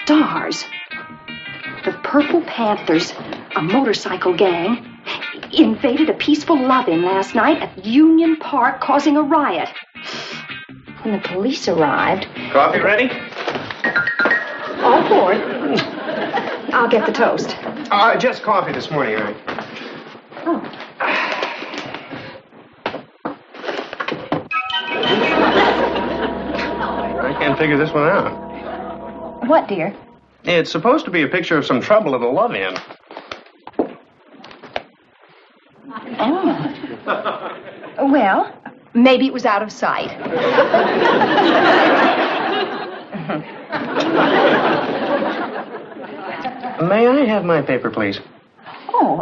stars. The Purple Panthers, a motorcycle gang, invaded a peaceful love-in last night at Union Park, causing a riot. When the police arrived... Coffee ready? All poured. I'll get the toast. Just coffee this morning, Ernie. Oh. I can't figure this one out. What, dear? It's supposed to be a picture of some trouble at a love-in. Oh. Well, maybe it was out of sight. May I have my paper, please? Oh.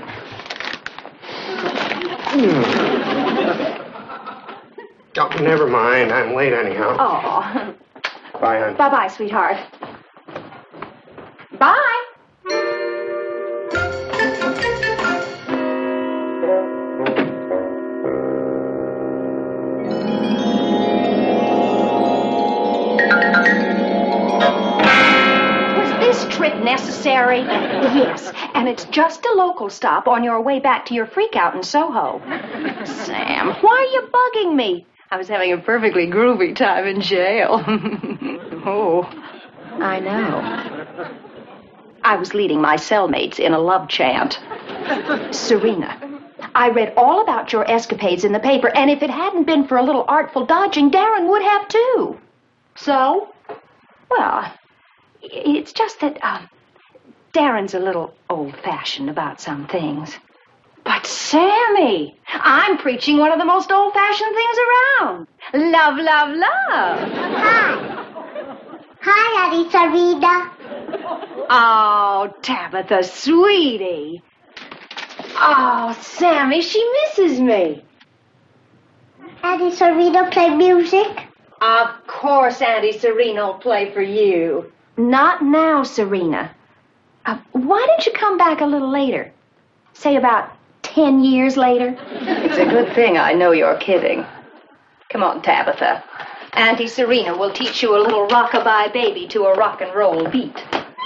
Oh, never mind. I'm late anyhow. Oh. Bye, hon. Bye-bye, sweetheart. Bye. Was this trip necessary? Yes, and it's just a local stop on your way back to your freak-out in Soho. Sam, why are you bugging me? I was having a perfectly groovy time in jail. Oh, I know. I was leading my cellmates in a love chant. Serena, I read all about your escapades in the paper, and if it hadn't been for a little artful dodging, Darren would have too. So? Well, it's just that Darren's a little old-fashioned about some things. But, Sammy, I'm preaching one of the most old-fashioned things around. Love, love, love. Hi. Hi, Auntie Serena. Oh, Tabitha, sweetie. Oh, Sammy, she misses me. Auntie Serena play music? Of course Auntie Serena will play for you. Not now, Serena. Why don't you come back a little later? Say about 10 years later? It's a good thing I know you're kidding. Come on, Tabitha. Auntie Serena will teach you a little rockabye baby to a rock and roll beat.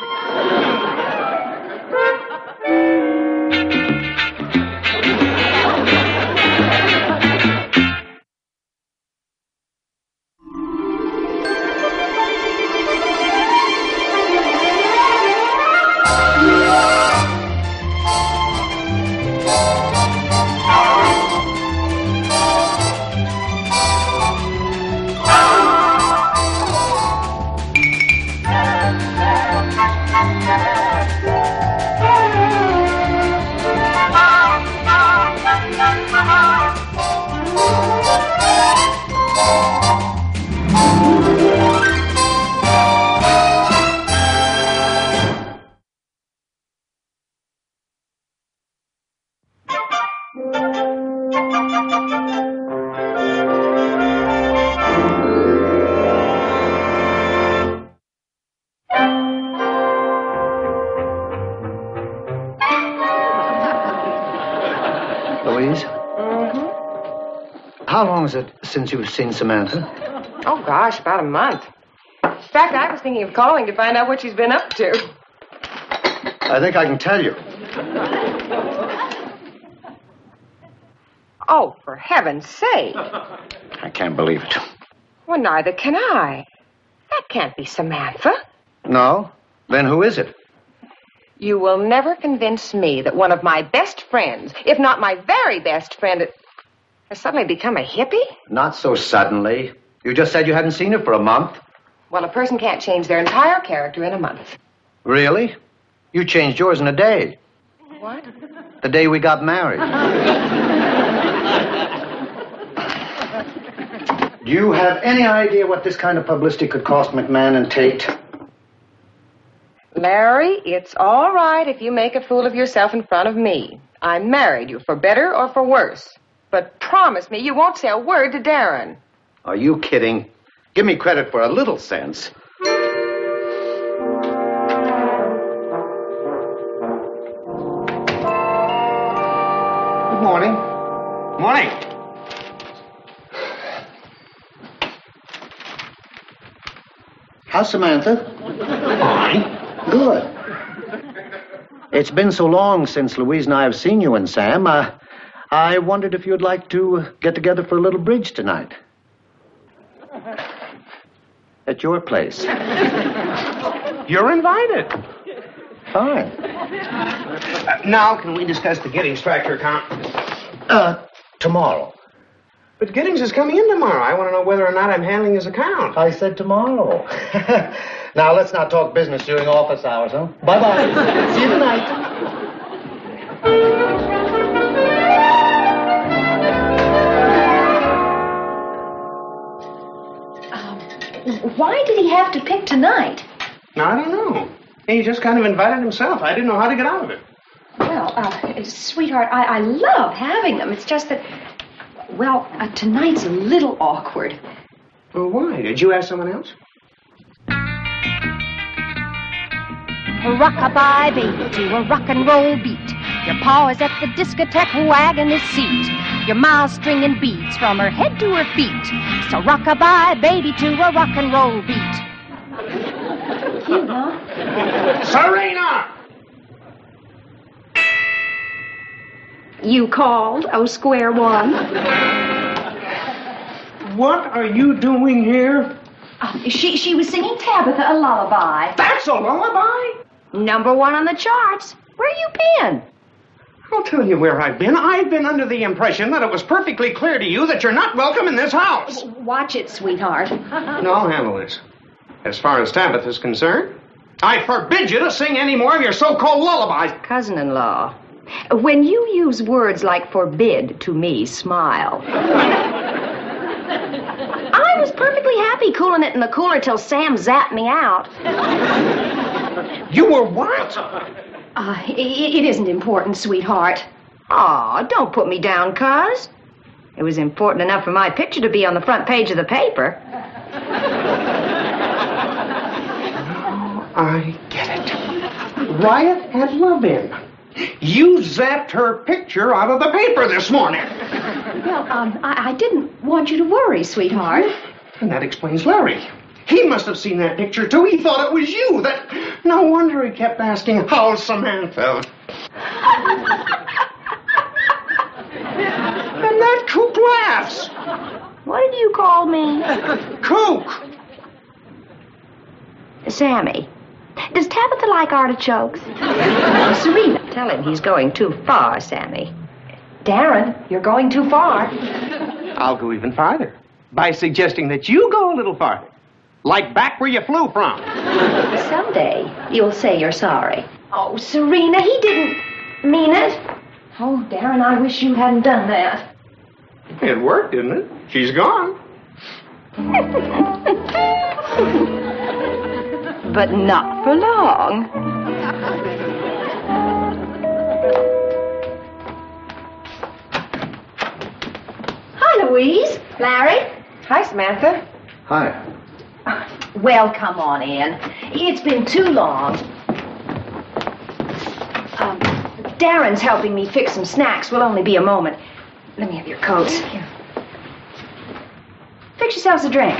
Louise? How long is it since you've seen Samantha? Oh, gosh, about a month. In fact, I was thinking of calling to find out what she's been up to. I think I can tell you. Oh, for heaven's sake. I can't believe it. Well, neither can I. That can't be Samantha. No? Then who is it? You will never convince me that one of my best friends, if not my very best friend, has suddenly become a hippie? Not so suddenly. You just said you hadn't seen her for a month. Well, a person can't change their entire character in a month. Really? You changed yours in a day. What? The day we got married. Do you have any idea what this kind of publicity could cost McMahon and Tate? Larry, it's all right if you make a fool of yourself in front of me. I married you for better or for worse. But promise me you won't say a word to Darren. Are you kidding? Give me credit for a little sense. Good morning. Morning. How's Samantha? Fine. Good. It's been so long since Louise and I have seen you and Sam. I wondered if you'd like to get together for a little bridge tonight. At your place. You're invited. Fine. Now, can we discuss the Giddings tractor account? Tomorrow. But Giddings is coming in tomorrow. I want to know whether or not I'm handling his account. I said tomorrow. Now, let's not talk business during office hours, huh? Bye-bye. See you tonight. Why did he have to pick tonight? I don't know. He just kind of invited himself. I didn't know how to get out of it. Well, sweetheart, I love having them. It's just that, well, tonight's a little awkward. Well, why? Did you ask someone else? Rock-a-bye, baby, to a rock and roll beat. Your pa is at the discotheque wagging his seat. Your ma's stringing beads from her head to her feet. So rock-a-bye, baby, to a rock and roll beat. Cute, huh? Serena! You called, oh square one. What are you doing here? She was singing Tabitha a lullaby. That's a lullaby? #1 on the charts. Where you been? I'll tell you where I've been. I've been under the impression that it was perfectly clear to you that you're not welcome in this house. Watch it, sweetheart. No, I'll handle this. As far as Tabitha's concerned, I forbid you to sing any more of your so-called lullabies. Cousin-in-law, when you use words like forbid to me, smile. I was perfectly happy cooling it in the cooler till Sam zapped me out. You were what? It isn't important, sweetheart. Aw, don't put me down, cuz. It was important enough for my picture to be on the front page of the paper. I get it. Riot had love in. You zapped her picture out of the paper this morning. Well, I didn't want you to worry, sweetheart. And that explains Larry. He must have seen that picture, too. He thought it was you. No wonder he kept asking, how's Samantha? And that kook laughs. What did you call me? Kook. Sammy. Does Tabitha like artichokes? Serena, tell him he's going too far, Sammy. Darren, you're going too far. I'll go even farther by suggesting that you go a little farther. Like back where you flew from. Someday, you'll say you're sorry. Oh, Serena, he didn't mean it. Oh, Darren, I wish you hadn't done that. It worked, didn't it? She's gone. But not for long. Hi, Louise. Larry. Hi, Samantha. Hi. Well, come on in. It's been too long. Darren's helping me fix some snacks. Will only be a moment. Let me have your coats. Here. Fix yourselves a drink.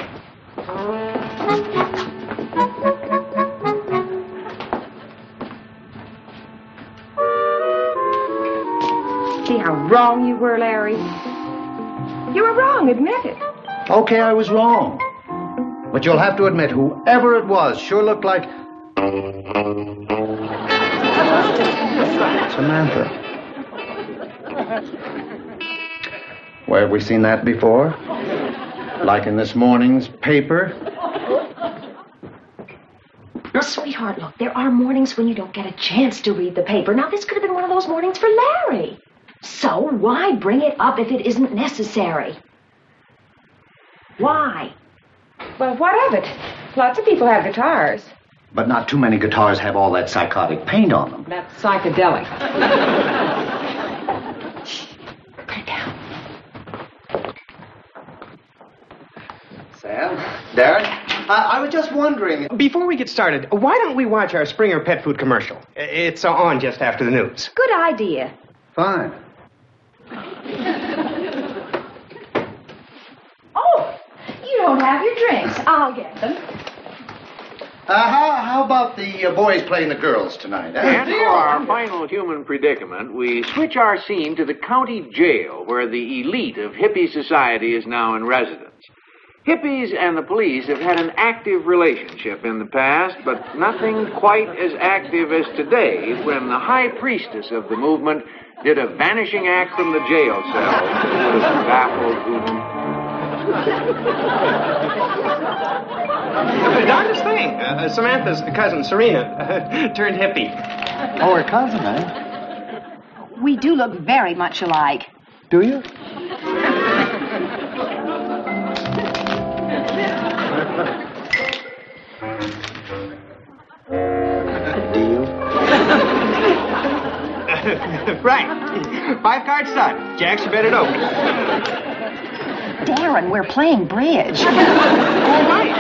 See how wrong you were, Larry? You were wrong, admit it. Okay, I was wrong. But you'll have to admit, whoever it was sure looked like... Samantha. Where have we seen that before? Like in this morning's paper? Sweetheart, look, there are mornings when you don't get a chance to read the paper. Now, this could have been one of those mornings for Larry. So why bring it up if it isn't necessary? Why? Well, what of it? Lots of people have guitars. But not too many guitars have all that psychotic paint on them. That's psychedelic. Put it down. Sam? Darren? I was just wondering... Before we get started, why don't we watch our Springer pet food commercial? It's on just after the news. Good idea. Fine. Oh, you don't have your drinks. I'll get them. How about the boys playing the girls tonight? And for our final human predicament, we switch our scene to the county jail, where the elite of hippie society is now in residence. Hippies and the police have had an active relationship in the past, but nothing quite as active as today, when the high priestess of the movement did a vanishing act from the jail cell that would have baffled who. The darndest thing. Samantha's cousin, Serena, turned hippie. Oh, her cousin, eh? We do look very much alike. Do you? Deal? Right. 5 cards done. Jacks, you bet it open. Darren, we're playing bridge. All right.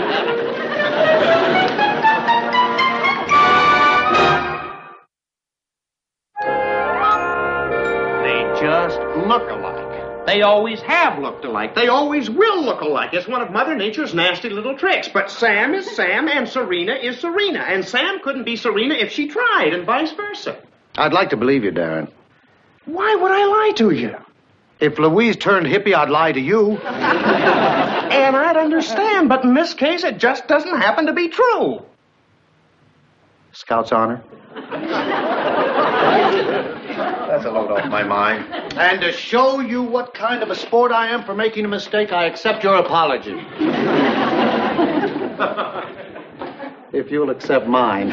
They just look alike. They always have looked alike. They always will look alike. It's one of Mother Nature's nasty little tricks. But Sam is Sam, and Serena is Serena. And Sam couldn't be Serena if she tried, and vice versa. I'd like to believe you, Darren. Why would I lie to you? If Louise turned hippie, I'd lie to you. And I'd understand, but in this case, it just doesn't happen to be true. Scout's honor. That's a load off my mind. And to show you what kind of a sport I am for making a mistake, I accept your apology. If you'll accept mine.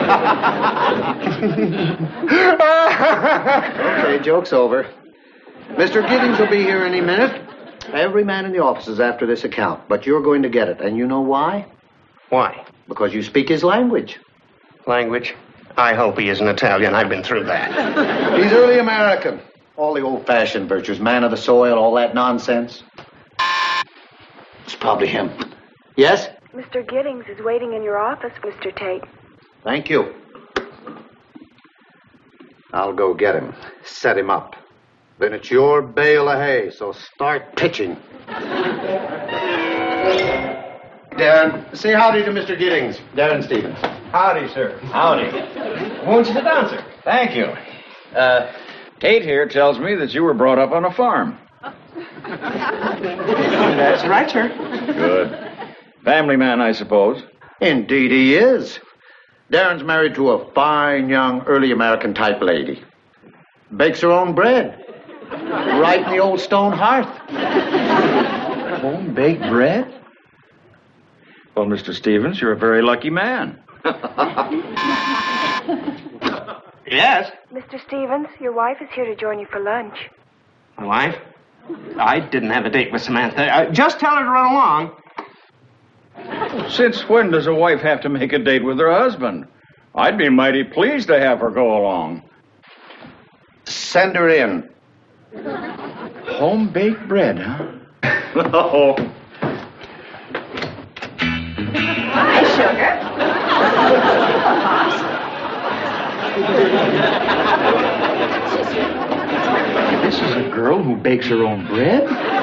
Okay, joke's over. Mr. Giddings will be here any minute. Every man in the office is after this account, but you're going to get it. And you know why? Why? Because you speak his language. Language? I hope he isn't Italian. I've been through that. He's early American. All the old-fashioned virtues, man of the soil, all that nonsense. It's probably him. Yes? Mr. Giddings is waiting in your office, Mr. Tate. Thank you. I'll go get him. Set him up. Then it's your bale of hay, so start pitching. Darren, say howdy to Mr. Giddings. Darren Stevens. Howdy, sir. Howdy. Won't you sit down, sir? Thank you. Tate here tells me that you were brought up on a farm. That's right, sir. Good. Family man, I suppose. Indeed he is. Darren's married to a fine, young, early American type lady. Bakes her own bread. Right in the old stone hearth. Home-baked bread? Well, Mr. Stevens, you're a very lucky man. Yes? Mr. Stevens, your wife is here to join you for lunch. My wife? I didn't have a date with Samantha. Just tell her to run along. Since when does a wife have to make a date with her husband? I'd be mighty pleased to have her go along. Send her in. Home-baked bread, huh? Oh. Hi, sugar. This is a girl who bakes her own bread?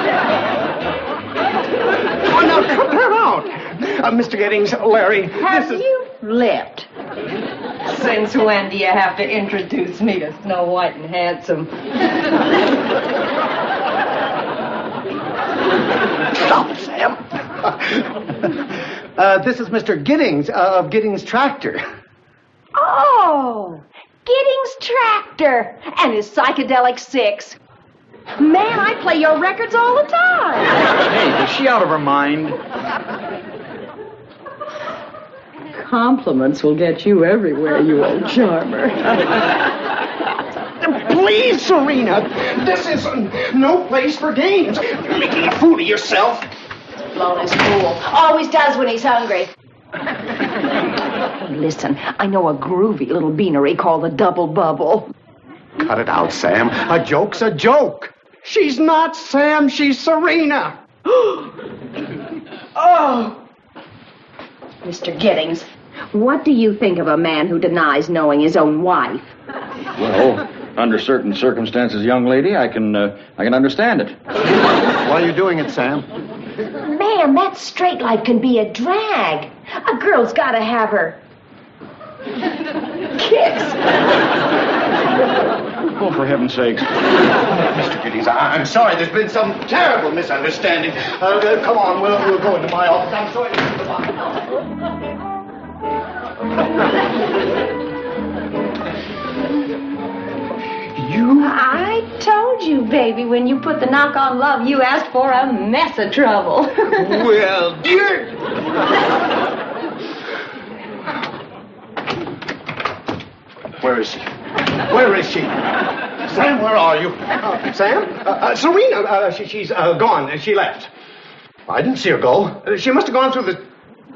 Oh, now, cut that out. Mr. Giddings, Larry, Have you flipped? Since when do you have to introduce me to Snow White and Handsome? Stop it, Sam. This is Mr. Giddings of Giddings Tractor. Oh, Giddings Tractor and his Psychedelic 6. Man, I play your records all the time. Hey, is she out of her mind? Compliments will get you everywhere, you old charmer. Please, Serena. This is no place for games. You're making a fool of yourself. Blown his fool. Always does when he's hungry. Listen, I know a groovy little beanery called the Double Bubble. Cut it out, Sam. A joke's a joke. She's not Sam. She's Serena. Oh! Mr. Giddings, what do you think of a man who denies knowing his own wife? Well, under certain circumstances, young lady, I can understand it. Why are you doing it, Sam? Man, that straight life can be a drag. A girl's got to have her kicks. Oh, for heaven's sakes. Mr. Giddings, I'm sorry. There's been some terrible misunderstanding. Come on, we'll go into my office. I'm sorry. I told you, baby, when you put the knock on love, you asked for a mess of trouble. Well, dear. Where is she? Where is she? Sam, where are you? Sam? Serena, she's gone. She left. I didn't see her go. She must have gone through the...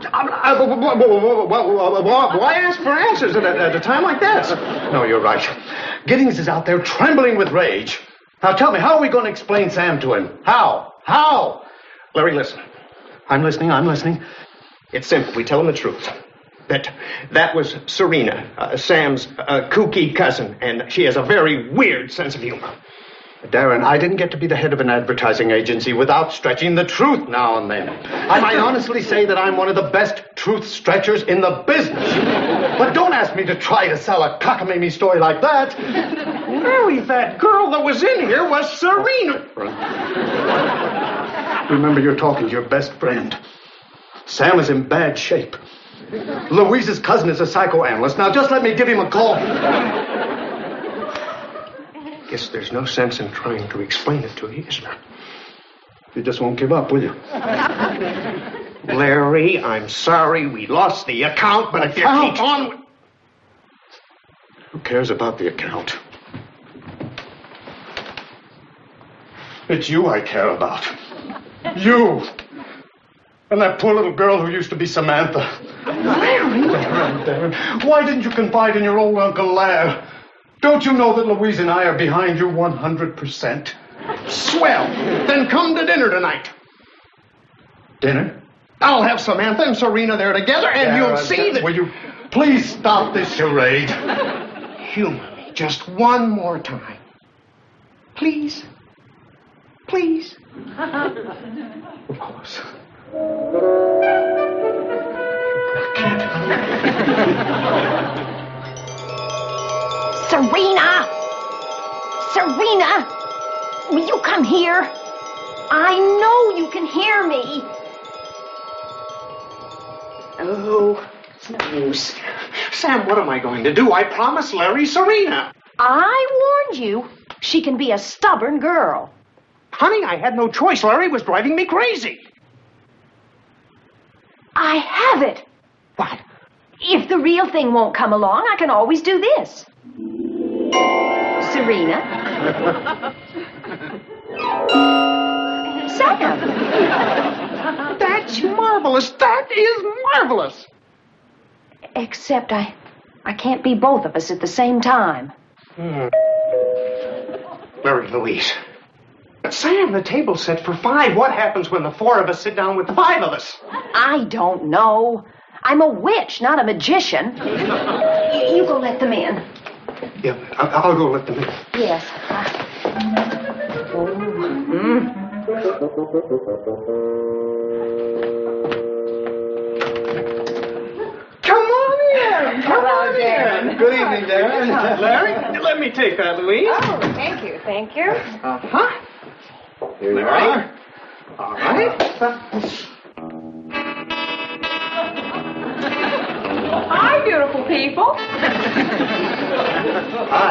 Why ask for answers at a time like this? No, you're right. Giddings is out there trembling with rage. Now tell me, how are we going to explain Sam to him? How? How? Larry, listen. I'm listening. It's simple. We tell him the truth. That was Serena, Sam's kooky cousin, and she has a very weird sense of humor. Darren, I didn't get to be the head of an advertising agency without stretching the truth now and then. I might honestly say that I'm one of the best truth stretchers in the business. But don't ask me to try to sell a cockamamie story like that. Larry, that girl that was in here was Serena. Remember, you're talking to your best friend. Sam is in bad shape. Louise's cousin is a psychoanalyst. Now, just let me give him a call. Guess there's no sense in trying to explain it to you, is there? You just won't give up, will you? Larry, I'm sorry we lost the account, but if you keep on... Who cares about the account? It's you I care about. You! And that poor little girl who used to be Samantha. Larry! Darren, why didn't you confide in your old Uncle Lair? Don't you know that Louise and I are behind you 100%? Swell! Then come to dinner tonight. Dinner? I'll have Samantha and Serena there together, and you'll see that... Will you please stop this charade? Humor me just one more time. Please? Please? Of course. Serena! Serena! Will you come here? I know you can hear me. Oh, it's no use. Sam, what am I going to do? I promised Larry Serena. I warned you. She can be a stubborn girl. Honey, I had no choice. Larry was driving me crazy. I have it. What? If the real thing won't come along, I can always do this. Serena. Sam. That's marvelous. That is marvelous. Except I can't be both of us at the same time. Larry, Louise. Sam, the table's set for 5. What happens when the 4 of us sit down with the 5 of us? I don't know. I'm a witch, not a magician. You go let them in. Yeah, I'll go let them in. Yes. Come on in. Come on in. Good evening, Darren. Larry, let me take that, Louise. Oh, thank you, thank you. Uh-huh. Here you Larry. are. All right. Hi, beautiful people. Hi.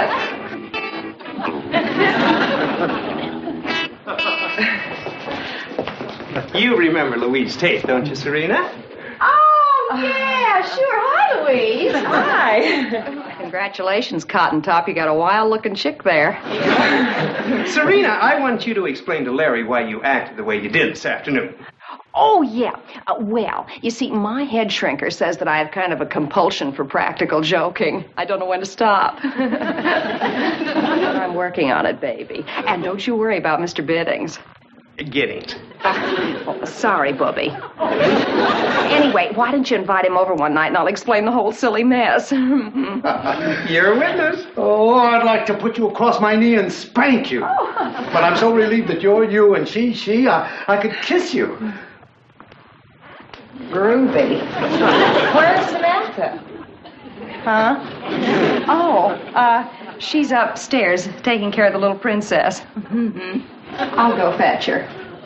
You remember Louise Tate, don't you, Serena? Oh, yeah, sure. Hi, Louise. Hi. Congratulations, Cotton Top. You got a wild-looking chick there. Serena, I want you to explain to Larry why you acted the way you did this afternoon. Oh, yeah. Well, you see, my head shrinker says that I have kind of a compulsion for practical joking. I don't know when to stop. I'm working on it, baby. And don't you worry about Mr. Biddings. Giddings. Oh, sorry, Bubby. Anyway, why don't you invite him over one night and I'll explain the whole silly mess. You're a witness. Oh, I'd like to put you across my knee and spank you. But I'm so relieved that you're you and she, I could kiss you. Groovy. Where's Samantha? Huh? Oh, she's upstairs taking care of the little princess. Mm-hmm. I'll go fetch her.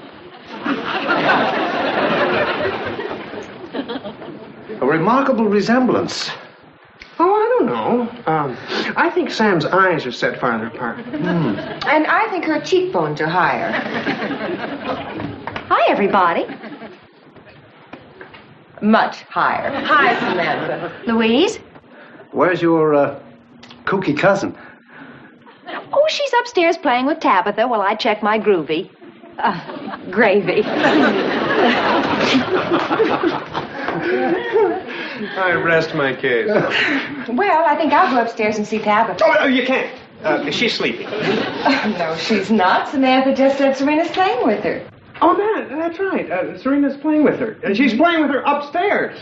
A remarkable resemblance. Oh, I don't know. I think Sam's eyes are set farther apart. And I think her cheekbones are higher. Hi, everybody. Much higher. Hi, Samantha. Louise? Where's your kooky cousin? Oh, she's upstairs playing with Tabitha while I check my groovy. Gravy. I rest my case. Well, I think I'll go upstairs and see Tabitha. Oh, you can't. She's sleeping. No, she's not. Samantha just said Serena's playing with her. Oh, that's right. Serena's playing with her. And she's playing with her upstairs.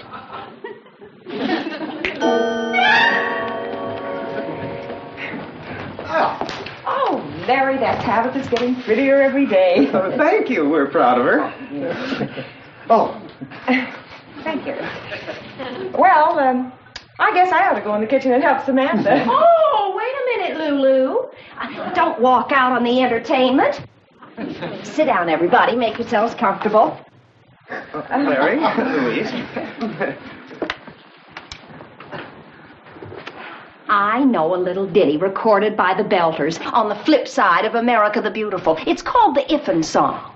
Oh, Larry, that Tabitha's getting prettier every day. Oh, thank you. We're proud of her. Oh. Thank you. Well, I guess I ought to go in the kitchen and help Samantha. Oh, wait a minute, Lulu. Don't walk out on the entertainment. Sit down, everybody. Make yourselves comfortable. Larry, Louise. I know a little ditty recorded by the Belters on the flip side of America the Beautiful. It's called the Iffen Song.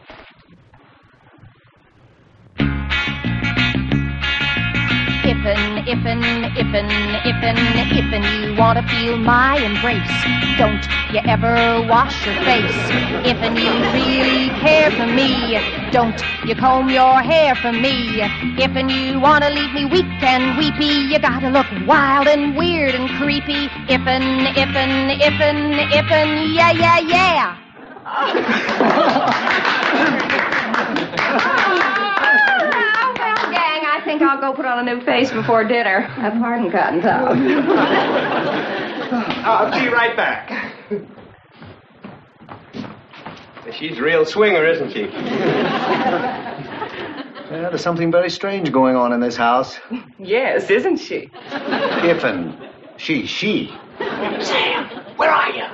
Iffen, you want to feel my embrace. Don't you ever wash your face. Iffen, you really care for me. Don't you comb your hair for me. Iffen, you want to leave me weak and weepy. You gotta look wild and weird and creepy. Iffen, yeah. I think I'll go put on a new face before dinner. Pardon, Cottontail. I'll be right back. She's a real swinger, isn't she? Yeah, there's something very strange going on in this house. Yes, isn't she? Iffen. She. Sam, where are you?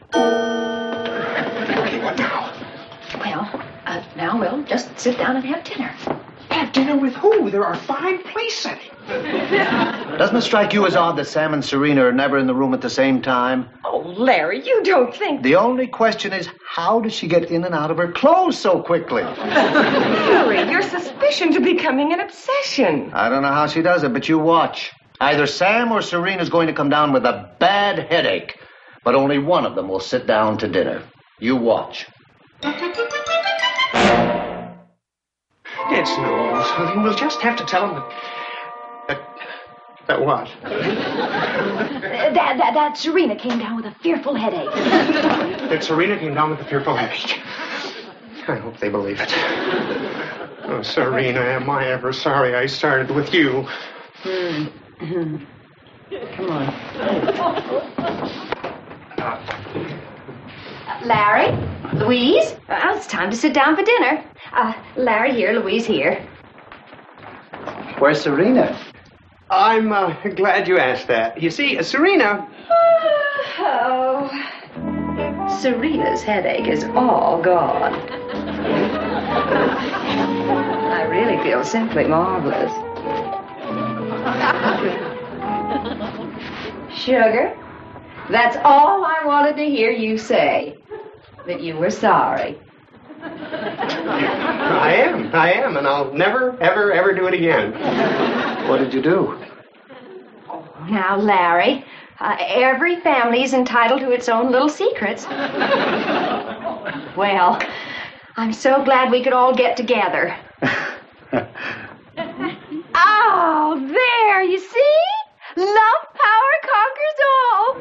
Okay, what now? Well, now we'll just sit down and have dinner. Have dinner with who? There are 5 place settings. Doesn't it strike you as odd that Sam and Serena are never in the room at the same time? Oh, Larry, you don't think... The only question is, how does she get in and out of her clothes so quickly? Larry, your suspicions are becoming an obsession. I don't know how she does it, but you watch. Either Sam or Serena's going to come down with a bad headache, but only one of them will sit down to dinner. You watch. It's no use. We'll just have to tell him that what? That Serena came down with a fearful headache. That Serena came down with a fearful headache. I hope they believe it. Oh, Serena, am I ever sorry I started with you? Come on. Larry? Louise? It's time to sit down for dinner. Larry here, Louise here. Where's Serena? I'm glad you asked that. You see, Serena... Oh. Serena's headache is all gone. I really feel simply marvelous. Sugar, that's all I wanted to hear you say. That you were sorry. I am, and I'll never, ever do it again. What did you do? Now, Larry, every family's entitled to its own little secrets. Well, I'm so glad we could all get together. Oh, there, you see? Love power conquers all.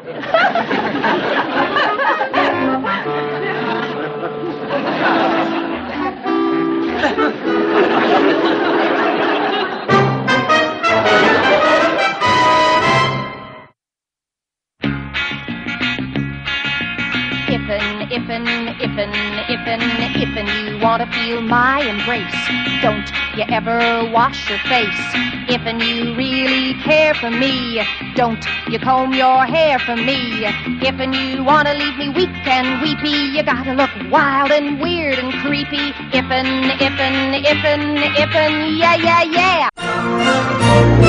If you want to feel my embrace, don't you ever wash your face. If you really care for me, don't you comb your hair for me. If you want to leave me weak and weepy, you gotta look wild and weird and creepy. Yeah, yeah, yeah.